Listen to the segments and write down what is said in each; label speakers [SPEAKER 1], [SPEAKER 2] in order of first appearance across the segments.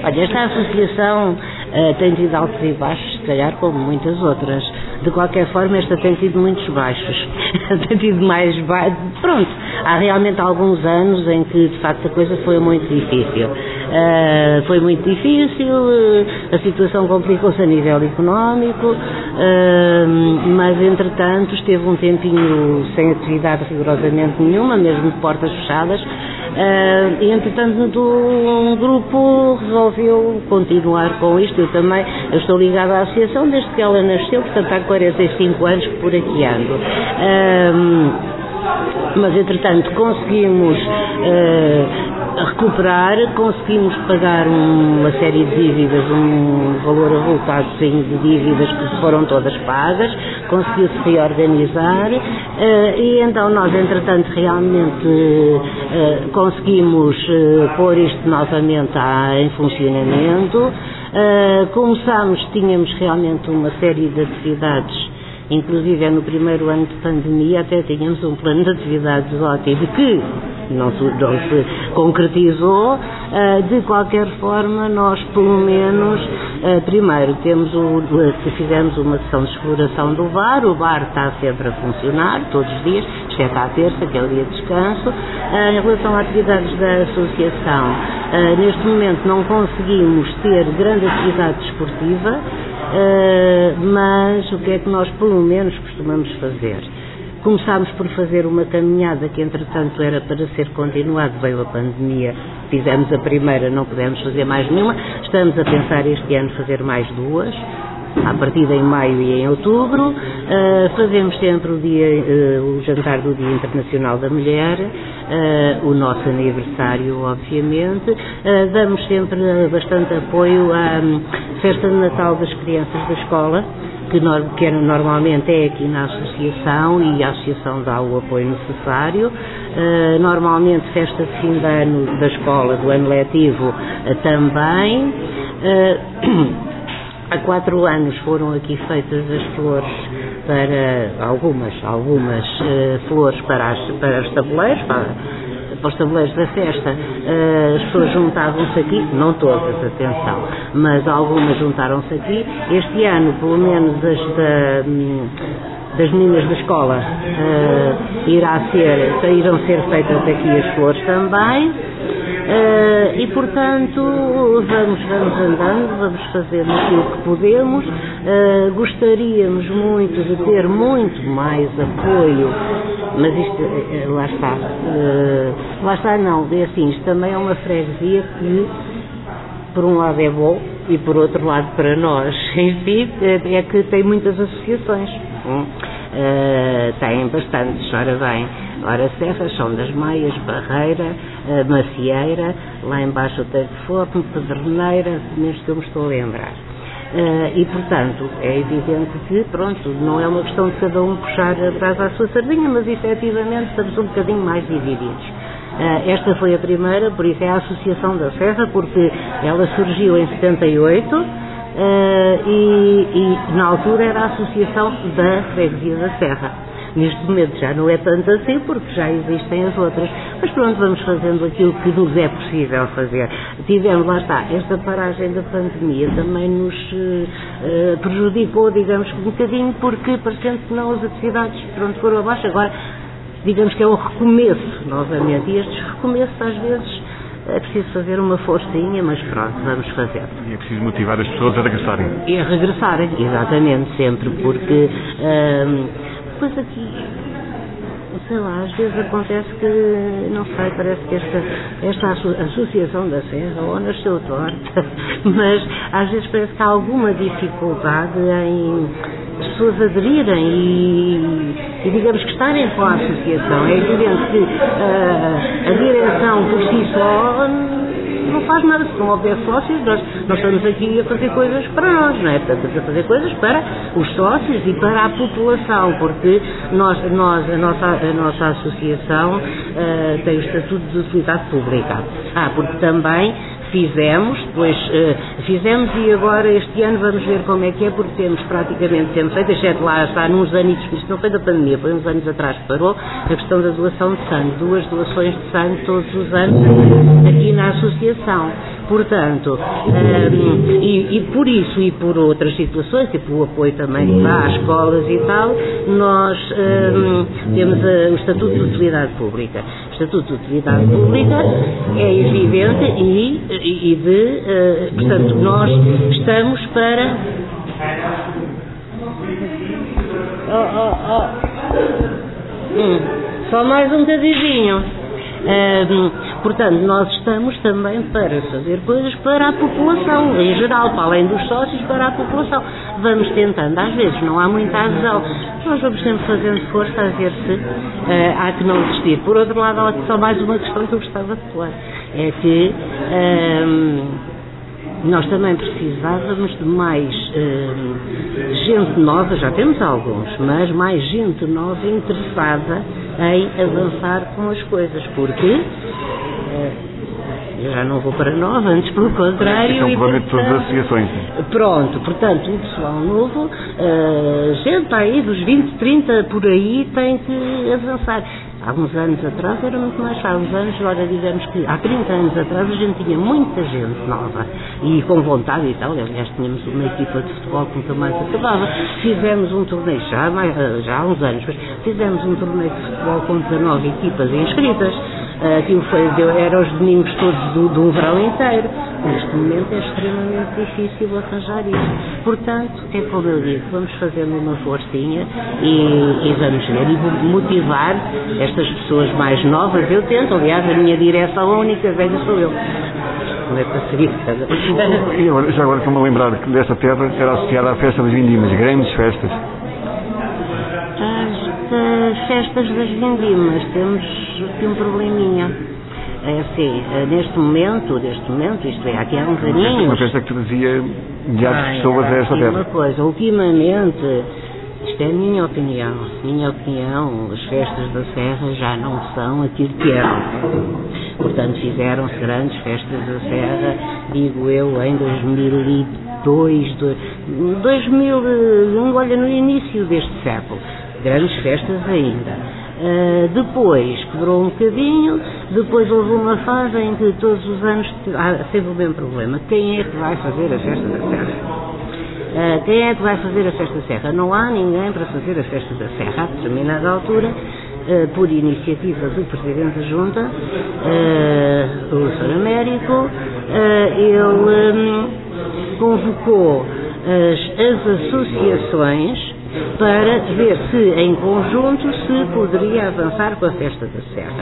[SPEAKER 1] Olha, esta associação tem tido altos e baixos, se calhar como muitas outras. De qualquer forma, esta tem tido muitos baixos. Tem tido mais baixos. Pronto, há realmente alguns anos em que, de facto, a coisa foi muito difícil. Foi muito difícil, a situação complicou-se a nível económico, mas, entretanto, esteve um tempinho sem atividade rigorosamente nenhuma, mesmo de portas fechadas. E entretanto um grupo resolveu continuar com isto. Eu também estou ligada à associação desde que ela nasceu, portanto há 45 anos que por aqui ando. Mas entretanto conseguimos recuperar, conseguimos pagar uma série de dívidas, um valor avultado de dívidas que foram todas pagas, conseguiu-se reorganizar e então nós entretanto realmente conseguimos pôr isto novamente em funcionamento. Tínhamos realmente uma série de atividades, inclusive no primeiro ano de pandemia até tínhamos um plano de atividades ótimo que não se concretizou. De qualquer forma, nós pelo menos primeiro fizemos uma sessão de exploração do bar. O bar está sempre a funcionar todos os dias, exceto à terça, que é o dia de descanso. Em relação a atividades da associação, neste momento não conseguimos ter grande atividade desportiva, mas o que é que nós pelo menos costumamos fazer? Começámos por fazer uma caminhada que entretanto era para ser continuado, veio a pandemia, fizemos a primeira, não pudemos fazer mais nenhuma, estamos a pensar este ano fazer mais duas, à partida em maio e em outubro. Fazemos sempre o jantar do Dia Internacional da Mulher, o nosso aniversário, obviamente. Damos sempre bastante apoio à festa de Natal das crianças da escola, que normalmente é aqui na associação, e a associação dá o apoio necessário. Normalmente festa de fim de ano da escola, do ano letivo, também. Há 4 anos foram aqui feitas as flores para algumas flores para os tabuleiros, para os tabuleiros da festa. As pessoas juntavam-se aqui, não todas, atenção, mas algumas juntaram-se aqui. Este ano, pelo menos das meninas da escola, irão ser feitas aqui as flores também. E portanto vamos andando, vamos fazendo aquilo que podemos. Gostaríamos muito de ter muito mais apoio, mas isto lá está não, é assim, isto também é uma freguesia que por um lado é bom e por outro lado para nós, enfim, é que tem muitas associações. Têm bastantes, ora bem, Serras, São das Maias, Barreira, Macieira, lá embaixo o Tejo de Fogo, Pedreneira, neste que eu me estou a lembrar. E portanto é evidente que pronto, não é uma questão de cada um puxar atrás à sua sardinha, mas efetivamente estamos um bocadinho mais divididos. Esta foi a primeira, por isso é a Associação da Serra, porque ela surgiu em 78 e na altura era a Associação da Freguesia da Serra. Neste momento já não é tanto assim, porque já existem as outras. Mas pronto, vamos fazendo aquilo que nos é possível fazer. Tivemos, lá está, esta paragem da pandemia também nos prejudicou, digamos, um bocadinho, porque parecendo que não as atividades foram abaixo. Agora, digamos que é o recomeço novamente. E estes recomeços, às vezes, é preciso fazer uma forcinha, mas pronto, vamos fazer.
[SPEAKER 2] E é preciso motivar as pessoas a regressarem. E
[SPEAKER 1] a regressarem, exatamente, sempre, porque depois aqui, sei lá, às vezes acontece que, não sei, parece que esta Associação da Serra ou nasceu torta, mas às vezes parece que há alguma dificuldade em as pessoas aderirem e digamos que estarem com a associação. É evidente que a direção por si só não faz nada. Se não houver sócios, nós estamos aqui a fazer coisas para nós, não é? Portanto, estamos a fazer coisas para os sócios e para a população, porque a nossa associação tem o estatuto de utilidade pública. Porque também fizemos e agora este ano vamos ver como é que é, porque temos praticamente sempre feito, exceto lá está nos anos, isto não foi da pandemia, foi uns anos atrás que parou, a questão da doação de sangue, 2 doações de sangue todos os anos aqui na associação. Portanto, e por isso e por outras situações, tipo o apoio também às escolas e tal, nós temos o Estatuto de Utilidade Pública. O Estatuto de Utilidade Pública é evidente portanto, nós estamos para... Só mais um bocadinho. Portanto, nós estamos também para fazer coisas para a população, em geral, para além dos sócios, para a população. Vamos tentando, às vezes não há muita adesão, nós vamos sempre fazendo força a ver se há que não desistir. Por outro lado, há só mais uma questão que eu gostava de falar, é que nós também precisávamos de mais gente nova, já temos alguns, mas mais gente nova interessada em avançar com as coisas, porque eu já não vou para nova, antes pelo contrário.
[SPEAKER 2] Então, provavelmente todas as associações.
[SPEAKER 1] Pronto, portanto, o pessoal novo, gente aí dos 20, 30 por aí tem que avançar. Há uns anos atrás era muito mais, há uns anos, agora digamos que há 30 anos atrás a gente tinha muita gente nova e com vontade e tal. Aliás, tínhamos uma equipa de futebol que nunca mais acabava. Fizemos um torneio, já há uns anos, mas fizemos um torneio de futebol com 19 equipas inscritas. Aquilo era os domingos todos de um verão inteiro. Neste momento é extremamente difícil arranjar isso. Portanto, é como eu digo, vamos fazendo uma forcinha e vamos ver e motivar estas pessoas mais novas. Eu tento, aliás, a minha direção, a única velha sou eu. Não é para ser
[SPEAKER 2] E já agora estou-me a lembrar que desta terra era associada à festa das vindimas, grandes festas.
[SPEAKER 1] As festas das vindimas, temos aqui um probleminha. É assim, neste momento, isto é, aqui há uns aninhos...
[SPEAKER 2] Uma festa que trazia milhares de pessoas a esta terra.
[SPEAKER 1] Uma coisa, ultimamente, isto é a minha opinião, as festas da Serra já não são aquilo que eram. Portanto, fizeram-se grandes festas da Serra, digo eu, em 2002, 2001, olha, no início deste século. Grandes festas ainda. Depois quebrou um bocadinho, depois houve uma fase em que todos os anos há sempre o mesmo problema. Quem é que vai fazer a festa da Serra? Quem é que vai fazer a festa da Serra? Não há ninguém para fazer a festa da Serra. A determinada altura, por iniciativa do Presidente da Junta, o Sr. Américo, ele convocou as associações para ver se em conjunto se poderia avançar com a festa da Serra.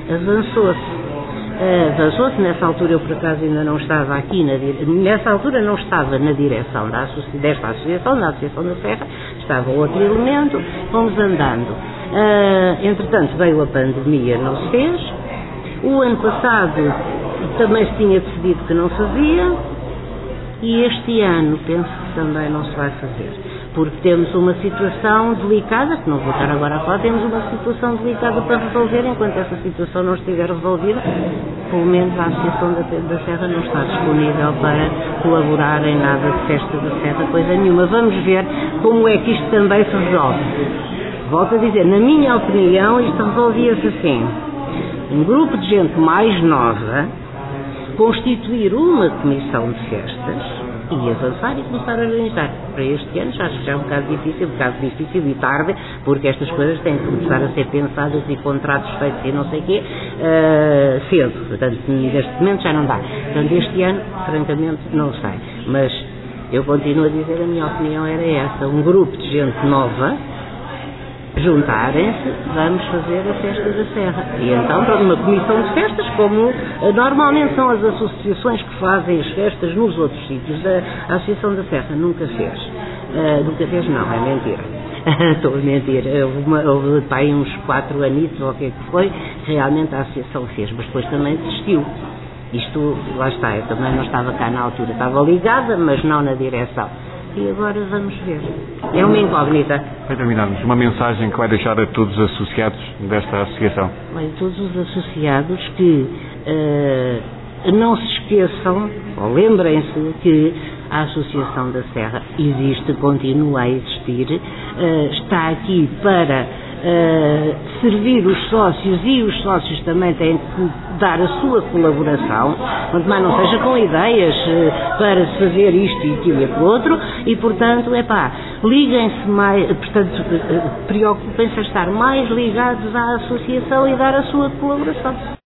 [SPEAKER 1] Avançou-se, nessa altura eu por acaso ainda não estava aqui, nessa altura não estava na direção desta associação, da Associação da Serra, estava outro elemento, fomos andando. Entretanto veio a pandemia, não se fez. O ano passado também se tinha decidido que não fazia, e este ano penso que também não se vai fazer. Porque temos uma situação delicada, que não vou estar agora a falar, temos uma situação delicada para resolver. Enquanto essa situação não estiver resolvida, pelo menos a Associação da Serra não está disponível para colaborar em nada de festa da Serra, coisa nenhuma. Vamos ver como é que isto também se resolve. Volto a dizer, na minha opinião, isto resolvia-se assim. Um grupo de gente mais nova constituir uma comissão de festas e avançar e começar a organizar. Para este ano já acho que já é um bocado difícil e tarde, porque estas coisas têm que começar a ser pensadas e contratos feitos e não sei o quê, cedo. Portanto, neste momento já não dá. Portanto, este ano, francamente, não sei. Mas eu continuo a dizer, a minha opinião era essa. Um grupo de gente nova, juntarem-se, vamos fazer a festa da Serra. E então, para uma comissão de festas, como normalmente são as associações que fazem as festas nos outros sítios, a Associação da Serra nunca fez. Nunca fez, não, é mentira. Estou a mentir. Houve aí uns 4 anitos, ou o que é que foi, realmente a associação fez, mas depois também desistiu. Isto, lá está, eu também não estava cá na altura, estava ligada, mas não na direção. E agora vamos ver. É uma incógnita.
[SPEAKER 2] Para terminarmos, uma mensagem que vai deixar a todos os associados desta associação.
[SPEAKER 1] Bem, todos os associados que não se esqueçam, ou lembrem-se que a Associação da Serra existe, continua a existir, está aqui para servir os sócios, e os sócios também têm que dar a sua colaboração, quanto mais não seja com ideias para se fazer isto e aquilo e aquilo outro, e portanto, liguem-se mais, portanto, preocupem-se a estar mais ligados à associação e dar a sua colaboração.